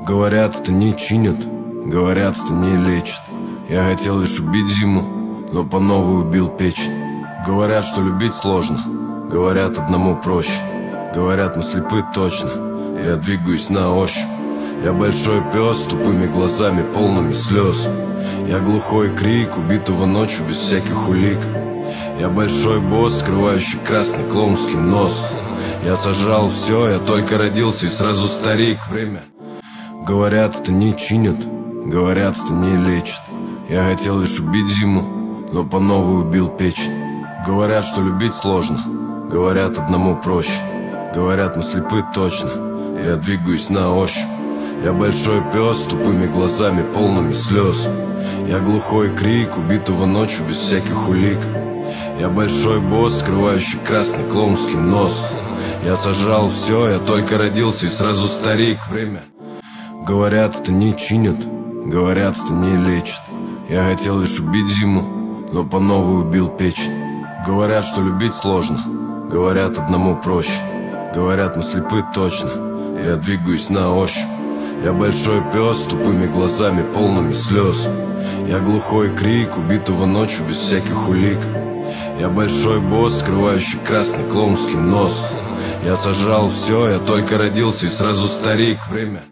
Говорят, это не чинят, говорят, это не лечит. Я хотел лишь убить зиму, но по новой убил печень. Говорят, что любить сложно, говорят, одному проще. Говорят, мы слепы точно, я двигаюсь на ощупь. Я большой пес с тупыми глазами, полными слез. Я глухой крик убитого ночью без всяких улик. Я большой босс, скрывающий красный клоунский нос. Я сожрал все, я только родился и сразу старик. Время. Говорят, это не чинят, говорят, это не лечит. Я хотел лишь убить зиму, но по новой убил печень. Говорят, что любить сложно, говорят, одному проще. Говорят, мы слепы точно, я двигаюсь на ощупь. Я большой пес с тупыми глазами, полными слез. Я глухой крик убитого ночью без всяких улик. Я большой босс, скрывающий красный клоунский нос. Я сожрал все, я только родился и сразу старик. Время. Говорят, это не чинят, говорят, это не лечит. Я хотел лишь убить зиму, но по новой убил печень. Говорят, что любить сложно, говорят, одному проще. Говорят, мы слепы точно, я двигаюсь на ощупь. Я большой пес с тупыми глазами, полными слез. Я глухой крик убитого ночью без всяких улик. Я большой босс, скрывающий красный клоунский нос. Я сожрал все, я только родился и сразу старик. Время.